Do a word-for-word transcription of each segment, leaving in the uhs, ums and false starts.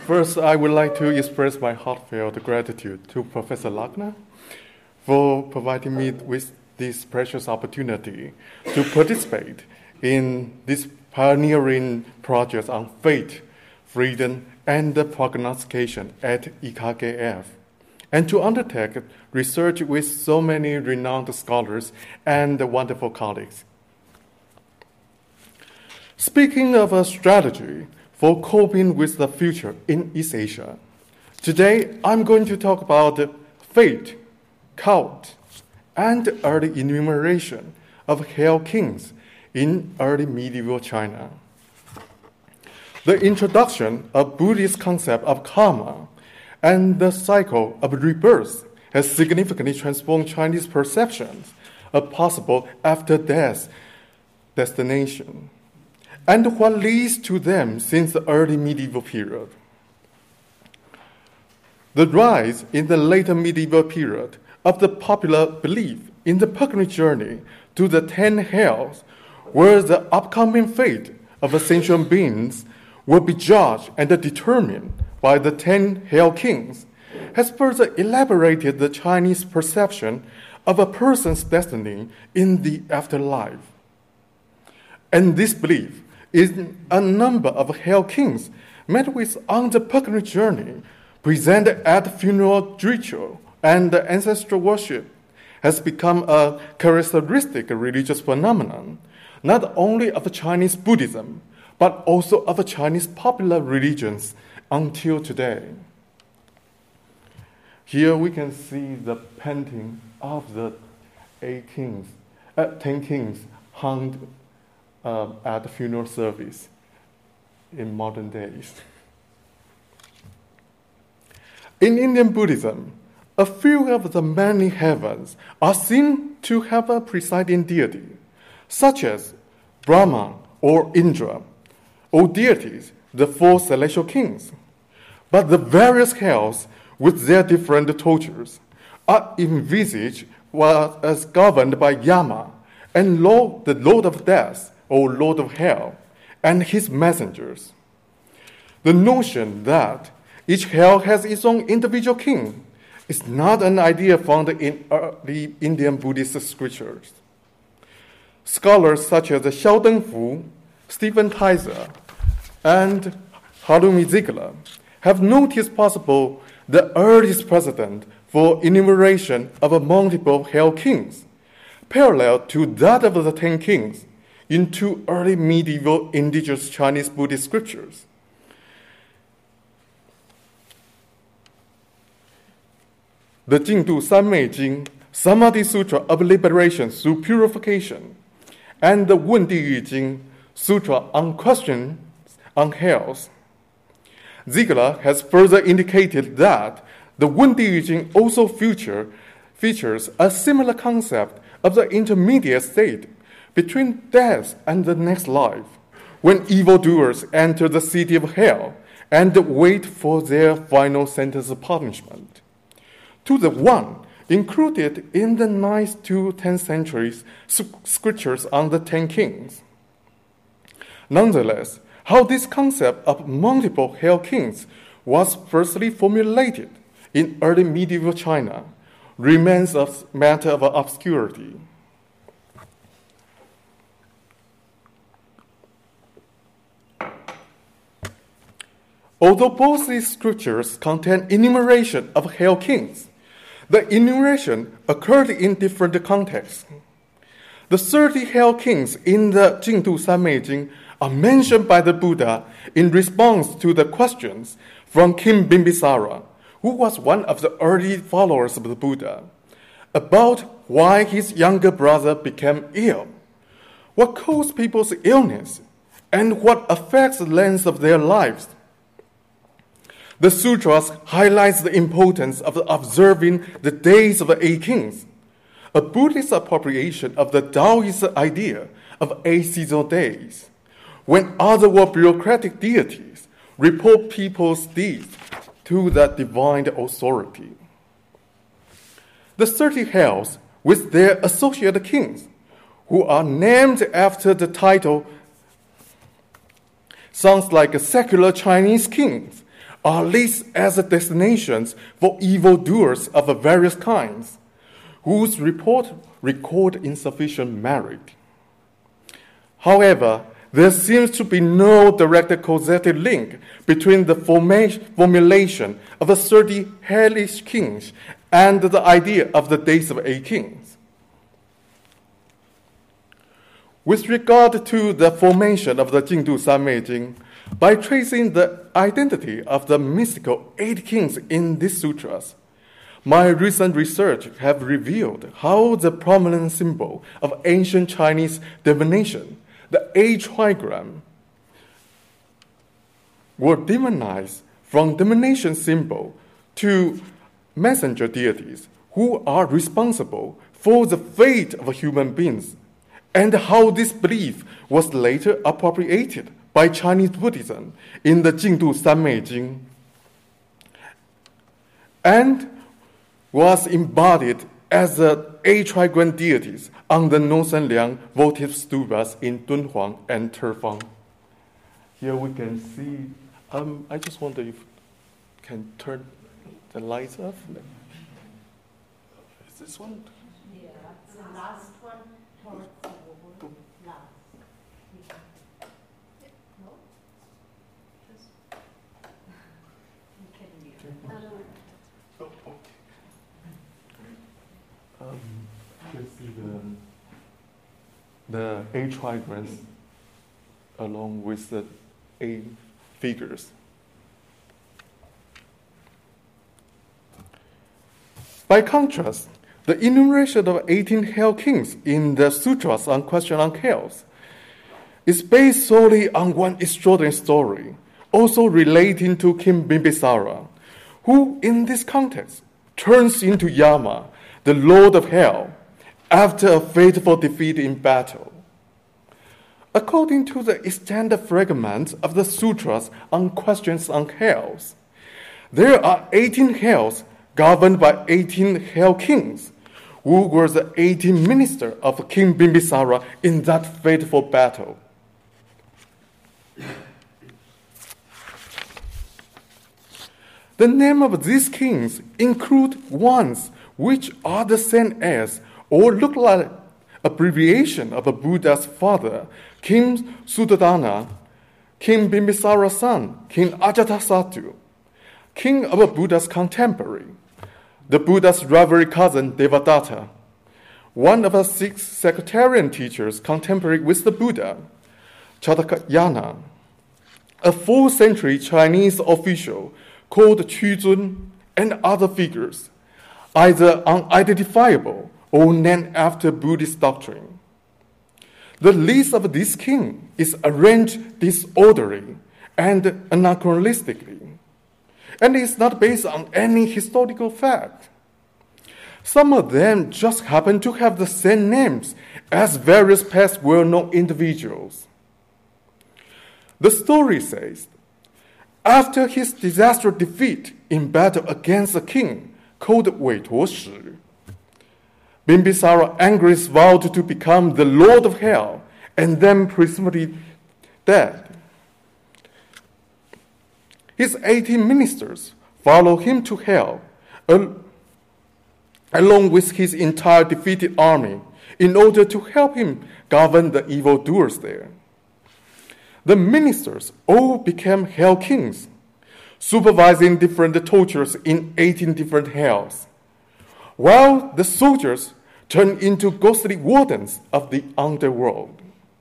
First, I would like to express my heartfelt gratitude to Professor Lackner for providing me with this precious opportunity to participate in this pioneering project on faith, freedom, and prognostication at E C A G F, and to undertake research with so many renowned scholars and wonderful colleagues. Speaking of a strategy for coping with the future in East Asia, today I'm going to talk about fate, cult, and early enumeration of hell kings in early medieval China. The introduction of Buddhist concept of karma and the cycle of rebirth has significantly transformed Chinese perceptions of possible after-death destination, and what leads to them since the early medieval period. The rise in the later medieval period of the popular belief in the pilgrimage journey to the ten hells, where the upcoming fate of sentient beings will be judged and determined by the ten hell kings, has further elaborated the Chinese perception of a person's destiny in the afterlife. And this belief is a number of hell kings met with on the pilgrimage journey, presented at funeral ritual and ancestral worship, has become a characteristic religious phenomenon, not only of Chinese Buddhism, but also of Chinese popular religions until today. Here we can see the painting of the eight kings, uh, ten kings hung uh, at the funeral service in modern days. In Indian Buddhism, a few of the many heavens are seen to have a presiding deity, such as Brahma or Indra, or deities, the four celestial kings. But the various hells, with their different tortures, are envisaged as governed by Yama and Lord, the Lord of Death, or Lord of Hell, and his messengers. The notion that each hell has its own individual king is not an idea found in early Indian Buddhist scriptures. Scholars such as Xiao Dengfu, Stephen Tyser, and Harumi Ziegler have noticed possible the earliest precedent for enumeration of multiple hell kings, parallel to that of the ten kings in two early medieval indigenous Chinese Buddhist scriptures. The Jingdu Sanmei Jing, Samadhi Sutra of Liberation through Purification, and the Wen Diyu Jing, Sutra on Questions on Hells. Ziegler has further indicated that the Wen Diyu Jing also feature, features a similar concept of the intermediate state between death and the next life, when evildoers enter the city of hell and wait for their final sentence of punishment. To the one included in the ninth to tenth centuries scriptures on the ten kings. Nonetheless, how this concept of multiple hell kings was firstly formulated in early medieval China remains a matter of obscurity. Although both these scriptures contain enumeration of hell kings, the enumeration occurred in different contexts. The thirty hell kings in the Jingdu Sanmei Jing are mentioned by the Buddha in response to the questions from King Bimbisara, who was one of the early followers of the Buddha, about why his younger brother became ill, what caused people's illness, and what affects the length of their lives. The sutras highlights the importance of observing the days of the eight kings, a Buddhist appropriation of the Taoist idea of eight seasonal days, when other bureaucratic deities report people's deeds to the divine authority. The thirty hells, with their associated kings, who are named after the title, sounds like secular Chinese kings, are listed as destinations for evildoers of various kinds, whose report record insufficient merit. However, there seems to be no direct causative link between the formulation of the thirty hellish kings and the idea of the days of eight kings. With regard to the formation of the Jingdu Sanmei Jing, by tracing the identity of the mystical eight kings in these sutras, my recent research have revealed how the prominent symbol of ancient Chinese divination, the eight trigram, were demonized from divination symbol to messenger deities who are responsible for the fate of human beings, and how this belief was later appropriated by Chinese Buddhism in the Jingdu Sanmei Jing, and was embodied as the eight trigram deities on the Northern Liang votive stupas in Dunhuang and Tefang. Here we can see, um, I just wonder if you can turn the lights off. Is this one? Yeah, the last one towards the last. No? Just, you can hear. Oh, okay. Um, you can see the, the eight trigrams along with the eight figures. By contrast, the enumeration of eighteen hell kings in the sutras on question on hells is based solely on one extraordinary story, also relating to King Bimbisara, who in this context turns into Yama, the lord of hell, after a fateful defeat in battle. According to the extended fragments of the sutras on questions on hells, there are eighteen hells governed by eighteen hell kings, who were the eighteen ministers of King Bimbisara in that fateful battle. The name of these kings include ones which are the same as or look like abbreviation of a Buddha's father, King Suddhodana, King Bimbisara's son, King Ajatasattu, king of a Buddha's contemporary, the Buddha's rival cousin Devadatta, one of the six sectarian teachers contemporary with the Buddha, Chatakayana, a fourth century Chinese official called Quzun, and other figures, either unidentifiable or named after Buddhist doctrine. The list of this king is arranged disorderly and anachronistically, and is not based on any historical fact. Some of them just happen to have the same names as various past well-known individuals. The story says, after his disastrous defeat in battle against a king called Wei Tuo Shi, Bimbisara angrily vowed to become the lord of hell and then presumably dead. His eighteen ministers follow him to hell, al- along with his entire defeated army, in order to help him govern the evildoers there. The ministers all became hell kings, supervising different tortures in eighteen different hells, while the soldiers turned into ghostly wardens of the underworld.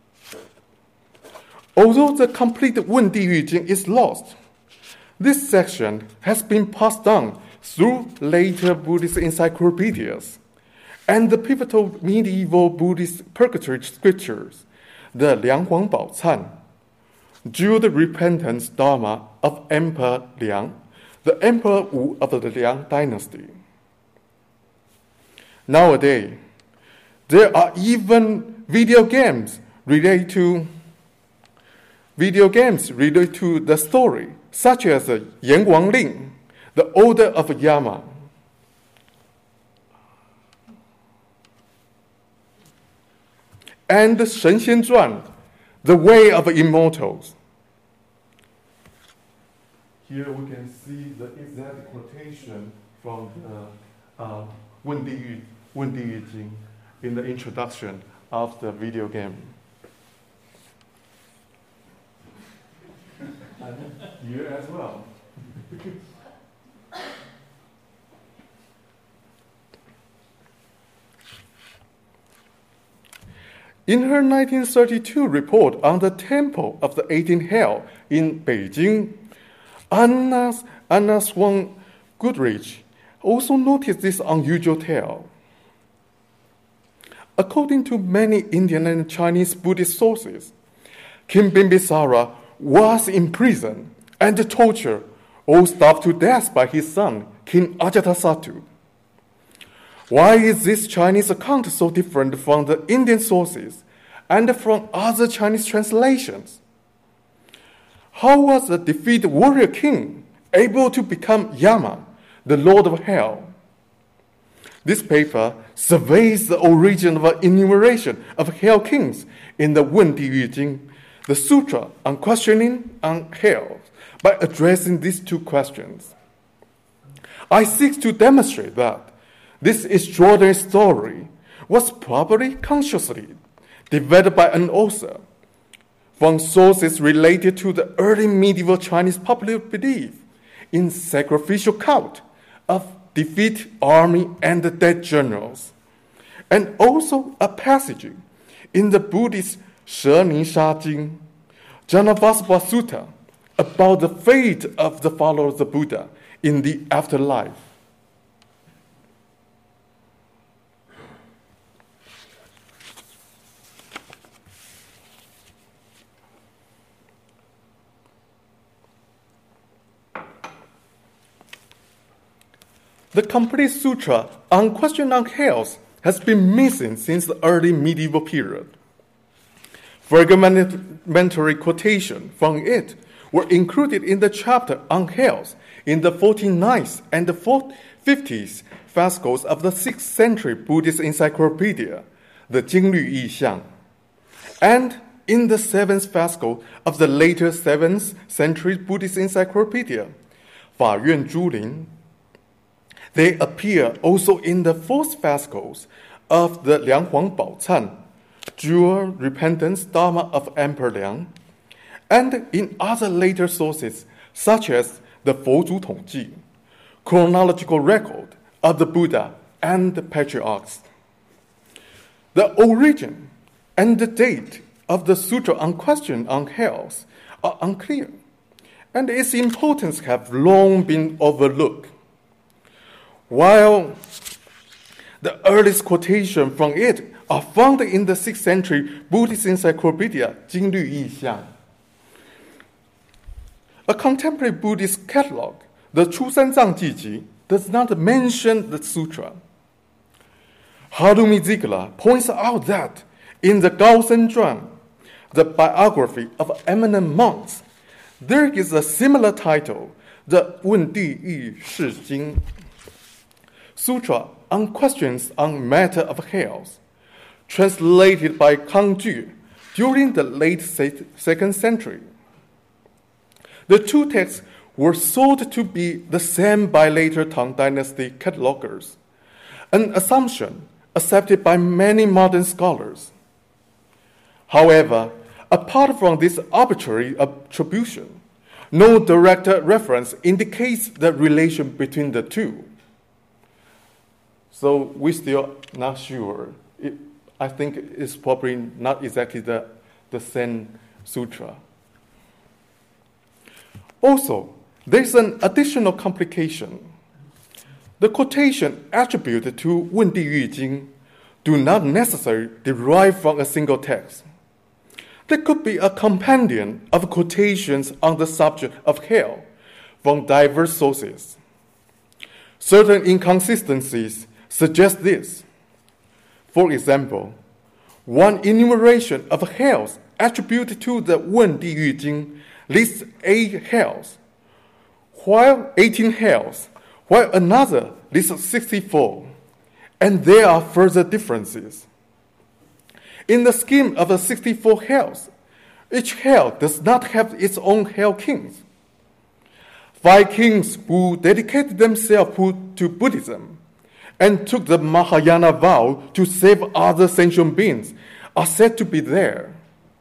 Although the complete Wen Di Yu Jing is lost, this section has been passed down through later Buddhist encyclopedias and the pivotal medieval Buddhist purgatory scriptures, the Liang Huang Bao Can, Jeweled Repentance Dharma of Emperor Liang, the Emperor Wu of the Liang dynasty. Nowadays, there are even video games related to video games related to the story, such as Yan Wang Ling, the Order of Yama. And Shen Xian Zhuan, the Way of Immortals. here we can see the exact quotation from the uh, Wen Di Yu, Wen Di Yu Jing in the introduction of the video game. And here as well. In her nineteen thirty-two report on the Temple of the eighteenth Hell in Beijing, Anna, Anna Swan Goodrich also noticed this unusual tale. According to many Indian and Chinese Buddhist sources, King Bimbisara was imprisoned and tortured or starved to death by his son, King Ajatasattu. Why is this Chinese account so different from the Indian sources and from other Chinese translations? How was the defeated warrior king able to become Yama, the Lord of Hell? This paper surveys the origin of an enumeration of hell kings in the Wen Di Yu Jing, the Sutra on questioning on hell, by addressing these two questions. I seek to demonstrate that this extraordinary story was probably consciously developed by an author from sources related to the early medieval Chinese popular belief in sacrificial cult of defeated army and the dead generals, and also a passage in the Buddhist She Ni Sha Jing, Janavasva Sutta, about the fate of the followers of the Buddha in the afterlife. The complete sutra on question on hells has been missing since the early medieval period. Fragmentary quotations from it were included in the chapter on hells in the forty-ninth and the fiftieth fascicles of the sixth century Buddhist encyclopedia, the Jinglü Yixiang, and in the seventh fascicle of the later seventh century Buddhist encyclopedia, Fa Yuan Zhu Lin. They appear also in the fourth fascicles of the Liang Huang Bao Can, Dual Repentance Dharma of Emperor Liang, and in other later sources such as the Fozhu Tongji, chronological record of the Buddha and the patriarchs. The origin and the date of the sutra on question on hells are unclear, and its importance have long been overlooked. While the earliest quotation from it are found in the sixth century Buddhist encyclopedia, Jinglü Yixiang. A contemporary Buddhist catalog, the Chusanzang Jiji, does not mention the sutra. Harumi Ziegler points out that in the Gaosen Zhuan, the biography of eminent monks, there is a similar title, the Wen Di Yu Shi Jing, Sutra on questions on matter of hells, translated by Kang Ju during the late second century. The two texts were thought to be the same by later Tang Dynasty catalogers, an assumption accepted by many modern scholars. However, apart from this arbitrary attribution, no direct reference indicates the relation between the two. So we're still not sure. It, I think it's probably not exactly the, the same sutra. Also, there's an additional complication. The quotation attributed to Wen Di Yu Jing do not necessarily derive from a single text. There could be a compendium of quotations on the subject of hell from diverse sources. Certain inconsistencies suggest this. For example, one enumeration of hells attributed to the Wen Di Yu Jing lists eight hells, while eighteen hells, while another lists sixty-four, and there are further differences. In the scheme of the sixty-four hells, each hell does not have its own hell kings. five kings who dedicated themselves to Buddhism and took the Mahayana vow to save other sentient beings are said to be there.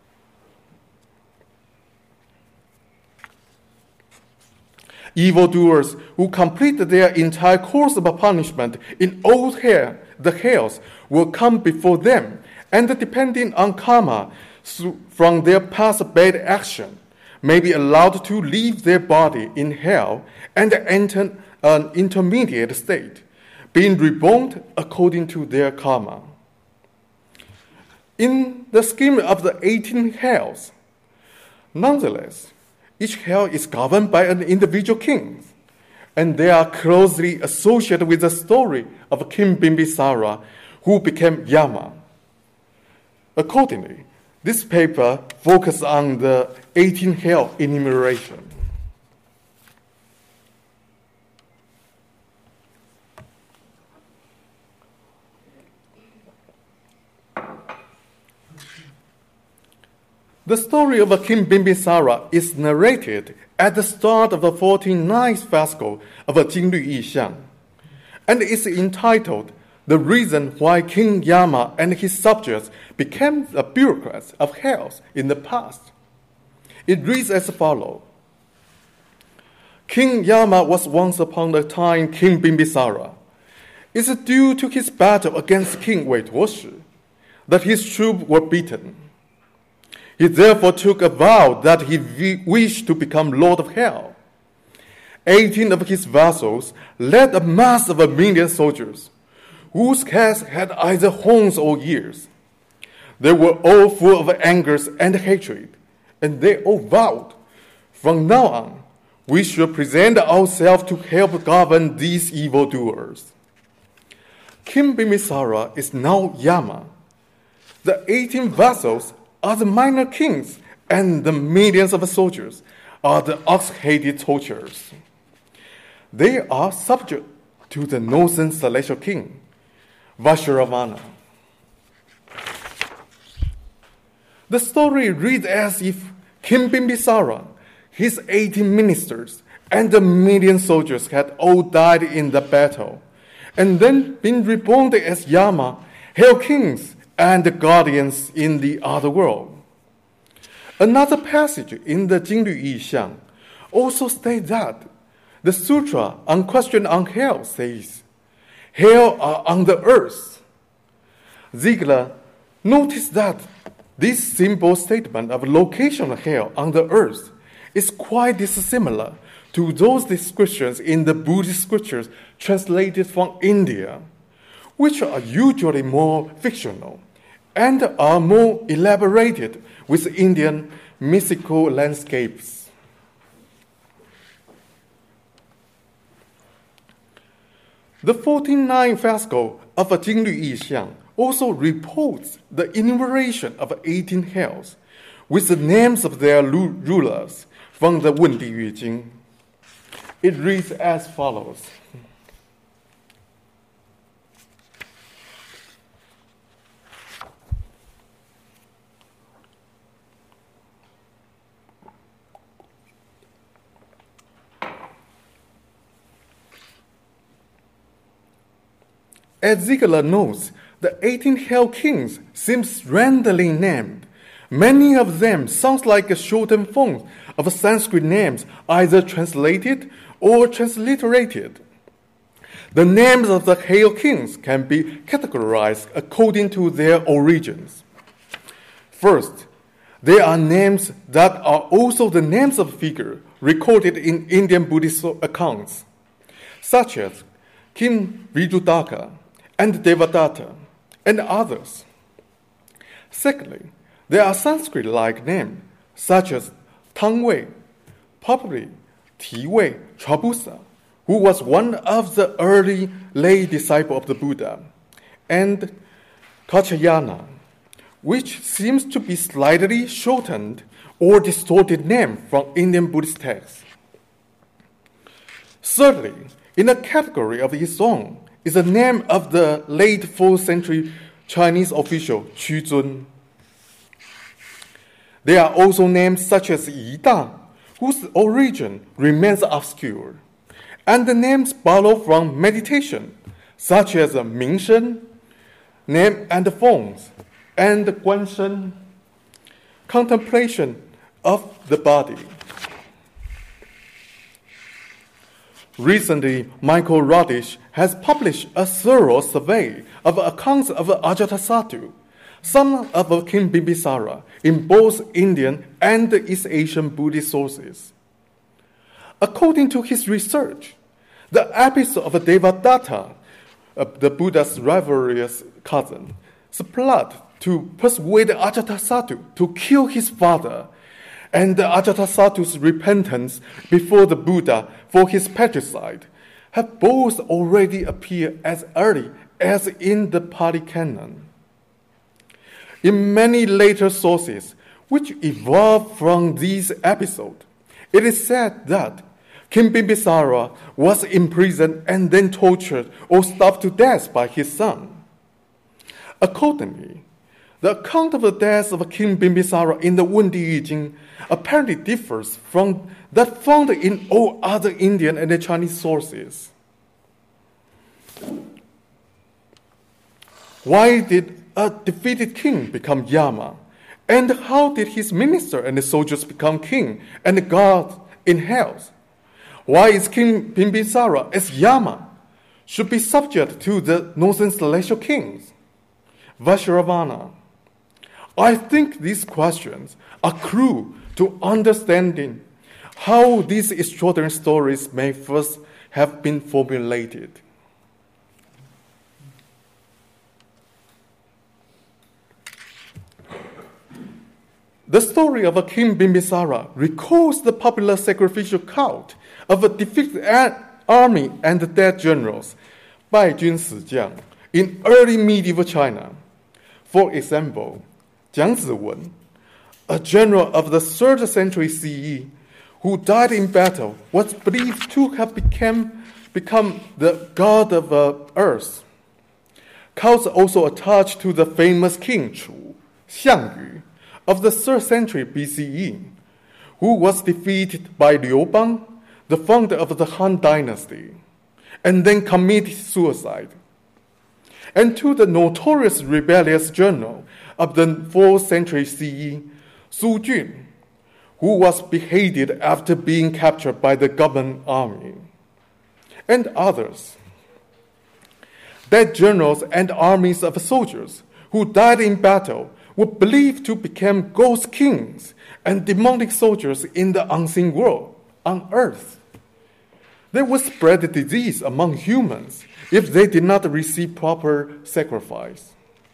Evildoers who complete their entire course of punishment in old hell, the hells, will come before them, and depending on karma from their past bad action, may be allowed to leave their body in hell and enter an intermediate state, being reborn according to their karma. In the scheme of the eighteen hells, nonetheless, each hell is governed by an individual king, and they are closely associated with the story of King Bimbisara, who became Yama. Accordingly, this paper focuses on the eighteen hell enumeration. The story of King Bimbisara is narrated at the start of the forty-ninth fascal of Jinglü Yixiang, and is entitled The Reason Why King Yama and his subjects became the bureaucrats of hells in the past. It reads as follows. King Yama was once upon a time King Bimbisara. It is due to his battle against King Wei Tuoshi that his troops were beaten. He therefore took a vow that he wished to become Lord of Hell. Eighteen of his vassals led a mass of a million soldiers, whose heads had either horns or ears. They were all full of anger and hatred, and they all vowed, from now on, we shall present ourselves to help govern these evildoers. King Bimbisara is now Yama. The eighteen vassals are the minor kings, and the millions of soldiers are the ox-headed torturers. They are subject to the northern celestial king, Vajravana. The story reads as if King Bimbisara, his eighteen ministers, and the million soldiers had all died in the battle, and then been reborn as Yama, hell kings, and the guardians in the other world. Another passage in the Jinglü Yixiang also states that the Sutra on Question on Hell says, hell are on the earth. Ziegler noticed that this simple statement of location of hell on the earth is quite dissimilar to those descriptions in the Buddhist scriptures translated from India, which are usually more fictional and are more elaborated with Indian mystical landscapes. The forty-ninth fascal of Jinglü Yixiang also reports the enumeration of eighteen hells with the names of their rulers from the Wen Di Yue Jing. It reads as follows. As Ziegler notes, the eighteen hell kings seem randomly named. Many of them sound like a shortened form of Sanskrit names, either translated or transliterated. The names of the hell kings can be categorized according to their origins. First, there are names that are also the names of figures recorded in Indian Buddhist accounts, such as King Viduddhaka and Devadatta, and others. Secondly, there are Sanskrit-like names, such as Tang Wei, probably Ti Wei Trabusa, who was one of the early lay disciples of the Buddha, and Kachayana, which seems to be slightly shortened or distorted name from Indian Buddhist texts. Thirdly, in a category of its own, is the name of the late fourth century Chinese official Qu Zun. There are also names such as Yi Da, whose origin remains obscure, and the names borrow from meditation, such as Mingshen, name and forms, and Guanshen, contemplation of the body. Recently, Michael Radish has published a thorough survey of accounts of Ajatasattu, son of King Bimbisara, in both Indian and East Asian Buddhist sources. According to his research, the episode of Devadatta, the Buddha's rivalrous cousin, plot to persuade Ajatasattu to kill his father, and Ajatasattu's repentance before the Buddha for his patricide have both already appeared as early as in the Pali Canon. In many later sources, which evolved from these episodes, it is said that King Bimbisara was imprisoned and then tortured or starved to death by his son. Accordingly, the account of the death of King Bimbisara in the Wundi Yi Jing apparently differs from that found in all other Indian and Chinese sources. Why did a defeated king become Yama? And how did his minister and the soldiers become king and god in hell? Why is King Bimbisara as Yama should be subject to the northern celestial kings, Vajravana? I think these questions are crucial to understanding how these extraordinary stories may first have been formulated. The story of King Bimbisara recalls the popular sacrificial cult of a defeated army and dead generals, Bai Jun Si Jiang, in early medieval China. For example, Jiang Ziwen, a general of the third century C E, who died in battle, was believed to have become, become the god of uh, earth. Cults also attached to the famous king Chu, Xiang Yu, of the third century B C E, who was defeated by Liu Bang, the founder of the Han Dynasty, and then committed suicide. And to the notorious rebellious general of the fourth century C E, Su Jun, who was beheaded after being captured by the government army, and others. Dead generals and armies of soldiers who died in battle were believed to become ghost kings and demonic soldiers in the unseen world on earth. They would spread the disease among humans if they did not receive proper sacrifice.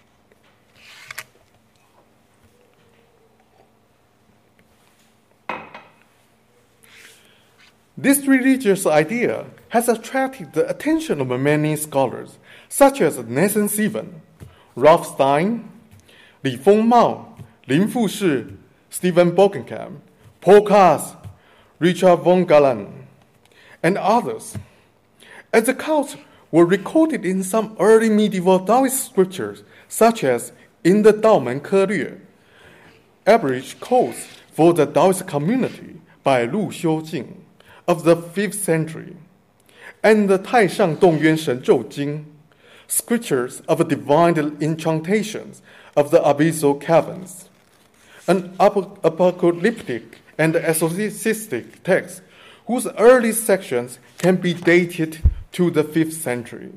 This religious idea has attracted the attention of many scholars, such as Nathan Seven, Ralph Stein, Li Fengmao, Lin Fushi, Stephen Bokenkamp, Paul Cass, Richard von Galen, and others. As the cults were recorded in some early medieval Taoist scriptures, such as in the Daomen Ke Lue, average codes for the Taoist community by Lu Xiujing of the fifth century, and the Taishang Dongyuan Shen Zhou Jing, scriptures of divine incantations of the abyssal caverns, an apocalyptic and exorcistic text whose early sections can be dated to the fifth century.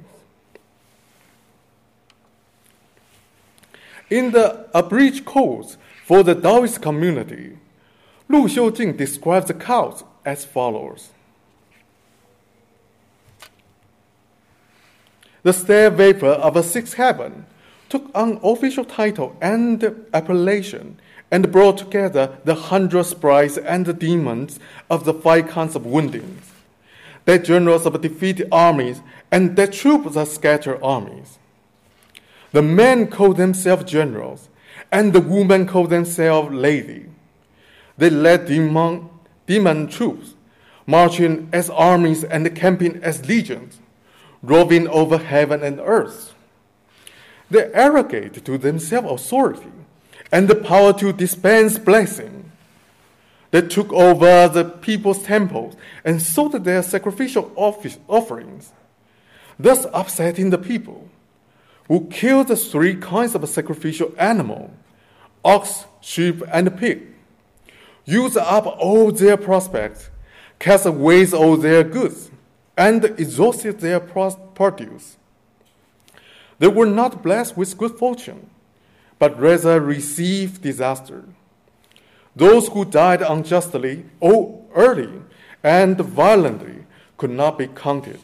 In the abridged codes for the Taoist community, Lu Xiujing describes the cults as follows. The stale vapor of a sixth heaven took on official title and appellation and brought together the hundred sprites and the demons of the five kinds of woundings, the generals of defeated armies and the troops of scattered armies. The men called themselves generals, and the women called themselves lady. They led demon, demon troops, marching as armies and camping as legions, roving over heaven and earth. They arrogate to themselves authority and the power to dispense blessing. They took over the people's temples and sold their sacrificial offerings, thus upsetting the people, who killed the three kinds of sacrificial animal, ox, sheep, and pig, used up all their prospects, cast away all their goods, and exhausted their produce. They were not blessed with good fortune, but rather received disaster. Those who died unjustly or early and violently could not be counted.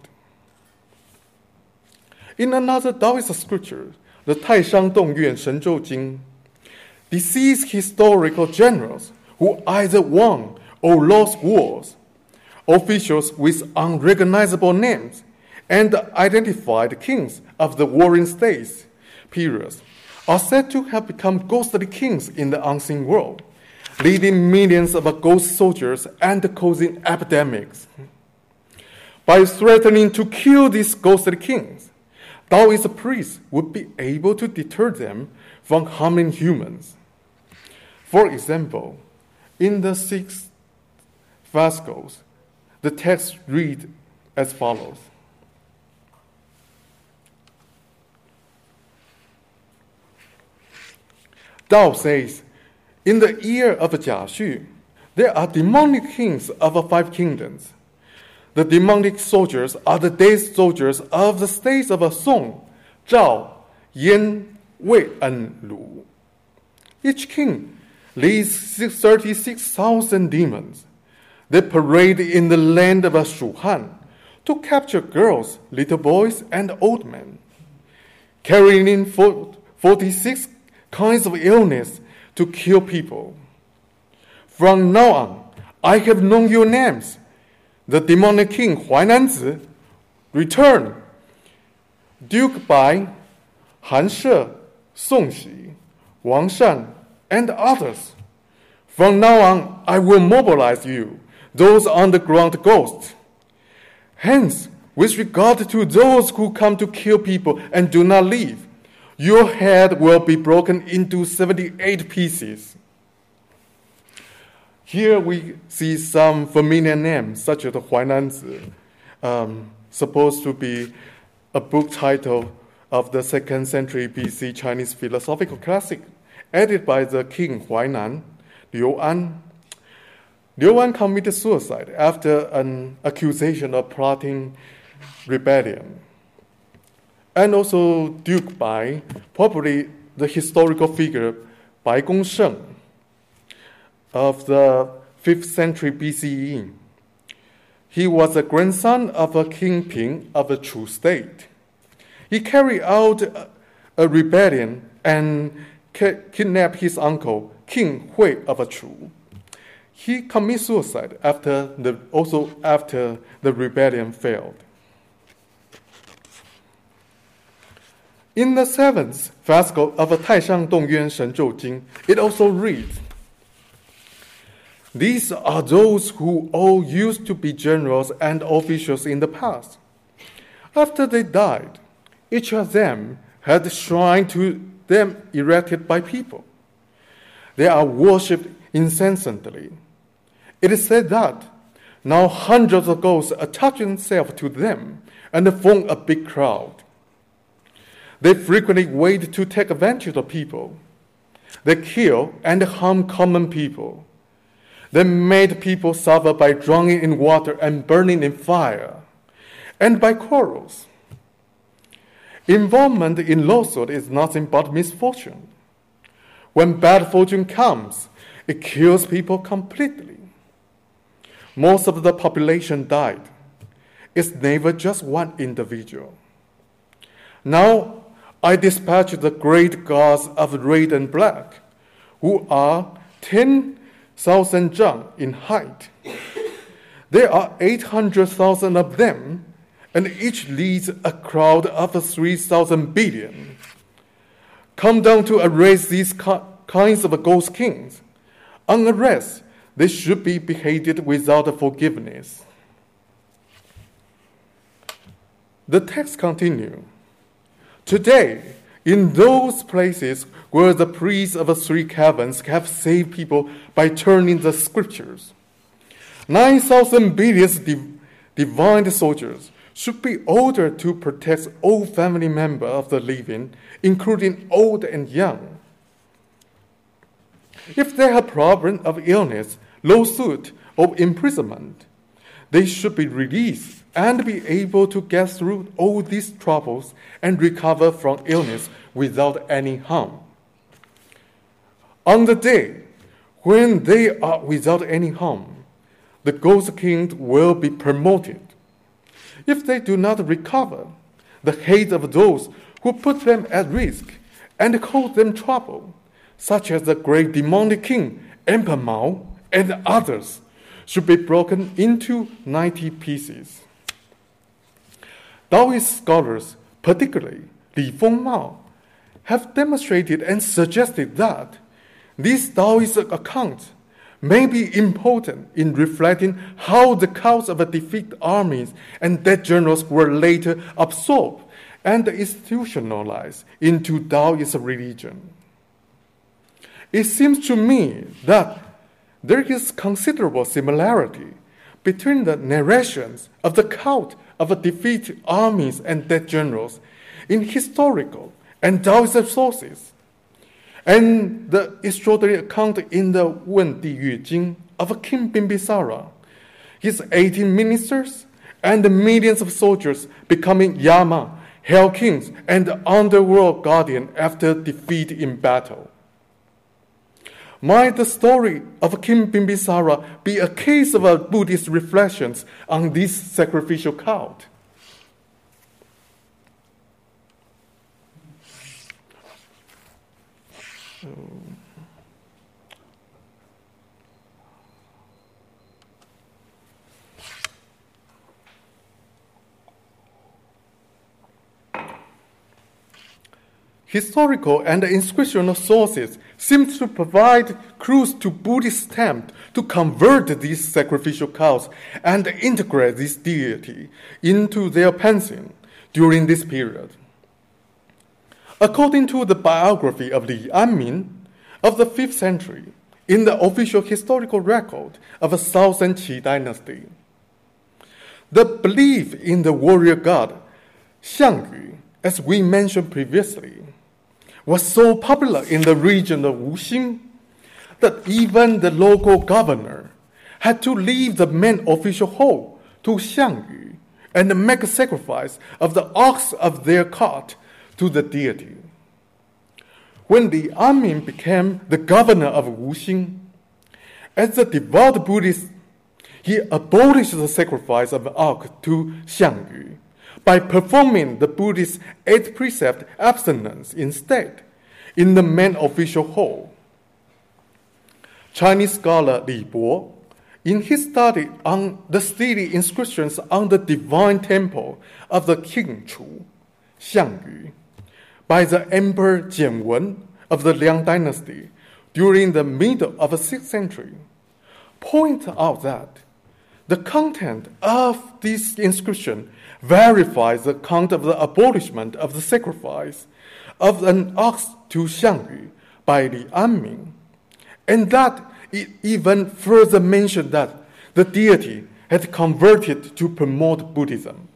In another Taoist scripture, the Taishang Dongyuan Shenzhou Jing, deceased historical generals who either won or lost wars, officials with unrecognizable names, and identified kings of the warring states periods are said to have become ghostly kings in the unseen world, leading millions of ghost soldiers and causing epidemics. By threatening to kill these ghostly kings, Taoist priests would be able to deter them from harming humans. For example, in the six Vascos, the text reads as follows. Tao says, in the year of Jia Xu, there are demonic kings of five kingdoms. The demonic soldiers are the day soldiers of the states of Song, Zhao, Yan, Wei, and Lu. Each king leads thirty-six thousand demons. They parade in the land of Shuhan to capture girls, little boys, and old men, carrying in forty-six kinds of illness to kill people. From now on, I have known your names. The demonic king Huainanzi, return. Duke Bai, Han She, Song Xi, Wang Shan, and others. From now on, I will mobilize you, those underground ghosts. Hence, with regard to those who come to kill people and do not leave, your head will be broken into seventy-eight pieces. Here we see some familiar names, such as the Huainanzi, um, supposed to be a book title of the second century B C Chinese philosophical classic, edited by the king Huainan, Liu An. Liu An committed suicide after an accusation of plotting rebellion. And also Duke Bai, probably the historical figure Bai Gongsheng of the fifth century B C E. He was a grandson of a kingpin of a Chu state. He carried out a, a rebellion and ki- kidnapped his uncle, King Hui of Chu. He committed suicide after the, also after the rebellion failed. In the seventh Vasco of Taishang Dongyuan Shenzhou Jing, it also reads, these are those who all used to be generals and officials in the past. After they died, each of them had a shrine to them erected by people. They are worshipped incessantly. It is said that now hundreds of ghosts attach themselves to them and form a big crowd. They frequently wait to take advantage of people. They kill and harm common people. They made people suffer by drowning in water and burning in fire, and by quarrels. Involvement in lawsuit is nothing but misfortune. When bad fortune comes, it kills people completely. Most of the population died. It's never just one individual. Now, I dispatch the great gods of red and black, who are ten thousand zhang in height. There are eight hundred thousand of them, and each leads a crowd of three thousand billion. Come down to arrest these kinds of ghost kings. On arrest, they should be beheaded without forgiveness. The text continues. Today, in those places where the priests of the three caverns have saved people by turning the scriptures. nine thousand bilious div- divine soldiers should be ordered to protect all family members of the living, including old and young. If they have problem of illness, lawsuit, or imprisonment, they should be released and be able to get through all these troubles and recover from illness without any harm. On the day when they are without any harm, the Ghost King will be promoted. If they do not recover, the hate of those who put them at risk and cause them trouble, such as the great demonic king, Emperor Mao, and others, should be broken into ninety pieces. Taoist scholars, particularly Li Fengmao, have demonstrated and suggested that these Taoist accounts may be important in reflecting how the cults of defeated armies and dead generals were later absorbed and institutionalized into Taoist religion. It seems to me that there is considerable similarity between the narrations of the cult of defeated armies and dead generals in historical and Taoist sources, and the extraordinary account in the Wen Di Yue Jing of King Bimbisara, his eighteen ministers, and the millions of soldiers becoming Yama, Hell Kings, and the underworld guardian after defeat in battle. Might the story of King Bimbisara be a case of a Buddhist reflections on this sacrificial cult? Historical and inscriptional sources seem to provide clues to Buddhist attempt to convert these sacrificial cults and integrate this deity into their pantheon during this period. According to the biography of Li Anmin of the fifth century, in the official historical record of the Southern Qi dynasty, the belief in the warrior god Xiangyu, as we mentioned previously, was so popular in the region of Wuxing that even the local governor had to leave the main official hall to Xiangyu and make a sacrifice of the ox of their cart to the deity. When Li Anmin became the governor of Wuxing, as a devout Buddhist, he abolished the sacrifice of the ox to Xiangyu by performing the Buddhist eight precept abstinence instead in the main official hall. Chinese scholar Li Bo, in his study on the stele inscriptions on the divine temple of the King Chu, Xiangyu, by the Emperor Jianwen of the Liang dynasty during the middle of the sixth century, point out that the content of this inscription verifies the account of the abolishment of the sacrifice of an ox to Xiangyu by Li Anmin, and that it even further mentioned that the deity had converted to promote Buddhism.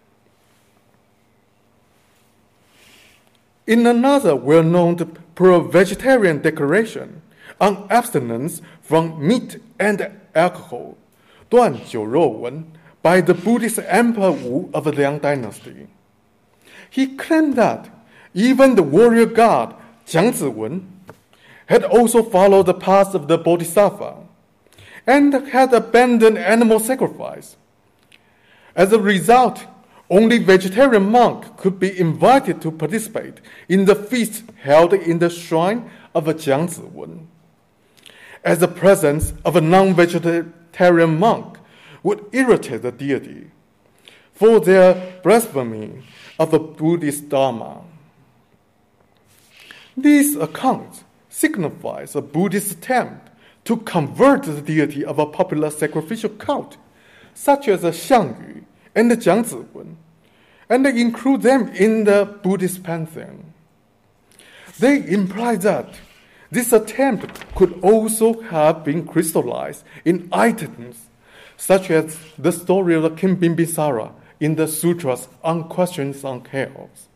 In another well-known pro-vegetarian declaration on abstinence from meat and alcohol, Duan Jiu Rou Wen, by the Buddhist Emperor Wu of the Liang dynasty, he claimed that even the warrior god Jiang Ziwen had also followed the path of the Bodhisattva and had abandoned animal sacrifice. As a result, only vegetarian monks could be invited to participate in the feast held in the shrine of Jiang Ziwen, as the presence of a non-vegetarian monk would irritate the deity for their blasphemy of the Buddhist Dharma. These accounts signifies a Buddhist attempt to convert the deity of a popular sacrificial cult, such as Xiangyu and Jiang Ziwen, and include them in the Buddhist pantheon. They imply that this attempt could also have been crystallized in items such as the story of King Bimbisara in the sutras on questions on chaos.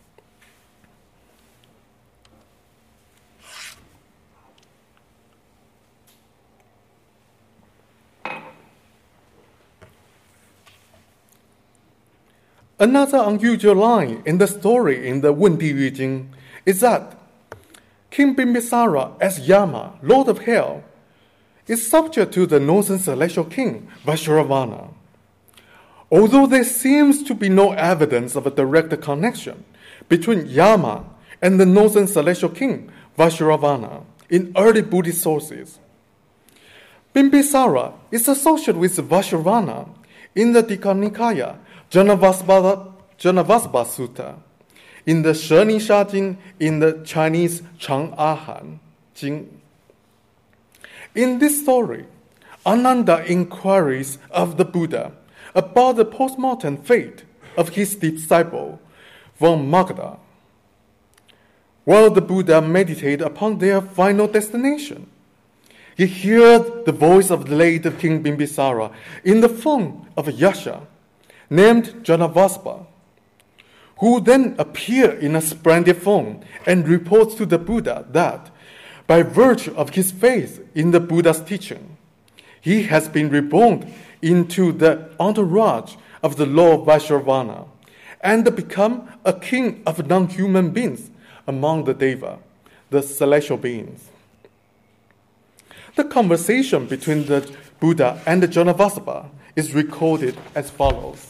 Another unusual line in the story in the Wendi Yu Jing is that King Bimbisara as Yama, Lord of Hell, is subject to the Northern Celestial King, Vajravana. Although there seems to be no evidence of a direct connection between Yama and the Northern Celestial King, Vajravana, in early Buddhist sources, Bimbisara is associated with Vajravana in the Digha Nikaya, Janavaspa, Janavaspa Sutta, in the Sheni Sha Jing, in the Chinese Chang A Han Jing. In this story, Ananda inquiries of the Buddha about the post-mortem fate of his disciple from Magadha, while the Buddha meditated upon their final destination. He heard the voice of the late King Bimbisara in the form of a Yasha named Janavaspa, who then appeared in a splendid form and reports to the Buddha that, by virtue of his faith in the Buddha's teaching, he has been reborn into the entourage of the Lord Vajravana and become a king of non-human beings among the Deva, the celestial beings. The conversation between the Buddha and the Janavaspa is recorded as follows.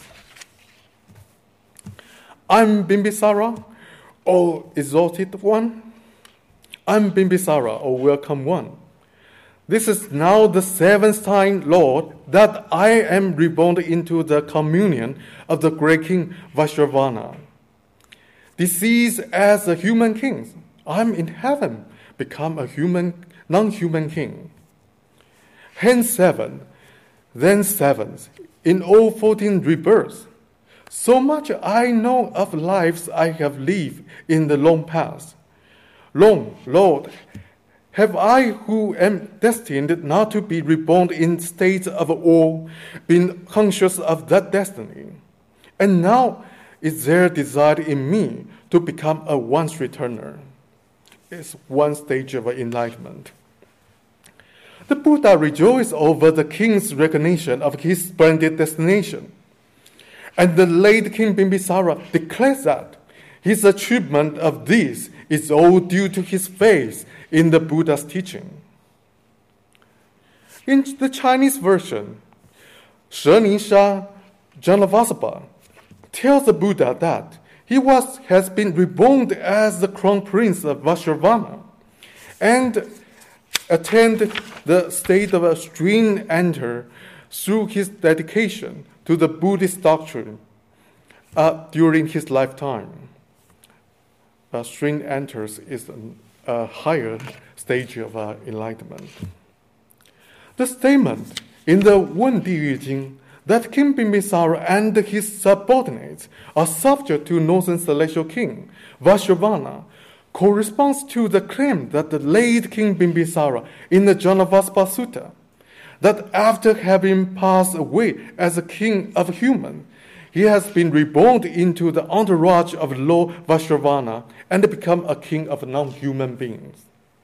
I'm Bimbisara, O exalted one. I'm Bimbisara, O welcome one. This is now the seventh time, Lord, that I am reborn into the communion of the great king Vajravana. Deceased as a human king, I'm in heaven, become a human, non-human king. Hence seven, then seventh, in all fourteen rebirths. So much I know of lives I have lived in the long past. Long, Lord, have I, who am destined not to be reborn in states of awe, been conscious of that destiny? And now is there desire in me to become a once returner? It's one stage of enlightenment. The Buddha rejoiced over the king's recognition of his splendid destination. And the late King Bimbisara declares that his achievement of this is all due to his faith in the Buddha's teaching. In the Chinese version, Sheni Sha Janavaspa tells the Buddha that he was, has been reborn as the crown prince of Vajravana and attained the state of a stream enter through his dedication to the Buddhist doctrine uh, during his lifetime. A stream enters is a, a higher stage of uh, enlightenment. The statement in the Wendi Yu Jing that King Bimbisara and his subordinates are subject to Northern Celestial King Vajravana corresponds to the claim that the late King Bimbisara in the Janavaspa Sutta, that after having passed away as a king of human, he has been reborn into the entourage of Lord Vajravana and become a king of non-human beings.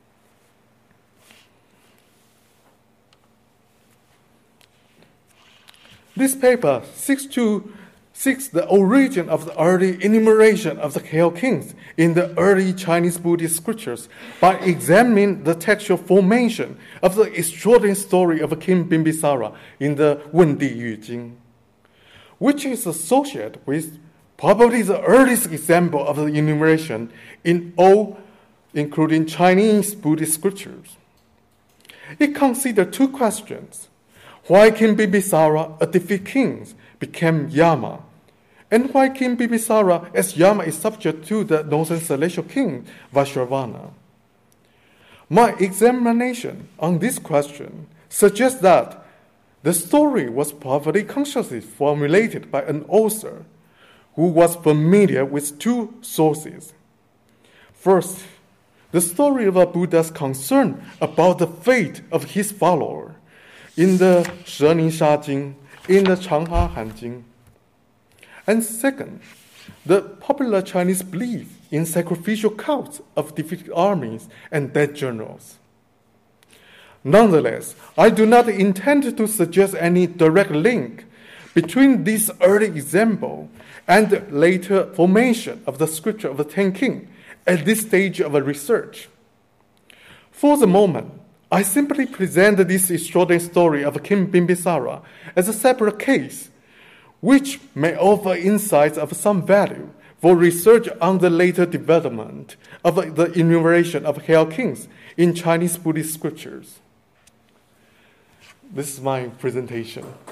This paper seeks to seeks the origin of the early enumeration of the Hell Kings in the early Chinese Buddhist scriptures by examining the textual formation of the extraordinary story of King Bimbisara in the Wendi Yu Jing, which is associated with probably the earliest example of the enumeration in all, including Chinese Buddhist scriptures. It considers two questions: why King Bimbisara, a defeated king, became Yama, and why King Bimbisara as Yama is subject to the Northern Celestial King Vajravana. My examination on this question suggests that the story was probably consciously formulated by an author who was familiar with two sources. First, the story of a Buddha's concern about the fate of his follower in the Shening Sha Jing, in the Changhua Han Jing. And second, the popular Chinese belief in sacrificial cults of defeated armies and dead generals. Nonetheless, I do not intend to suggest any direct link between this early example and the later formation of the scripture of the Ten Kings at this stage of research. For the moment, I simply present this extraordinary story of King Bimbisara as a separate case, which may offer insights of some value for research on the later development of the enumeration of Hell Kings in Chinese Buddhist scriptures. This is my presentation.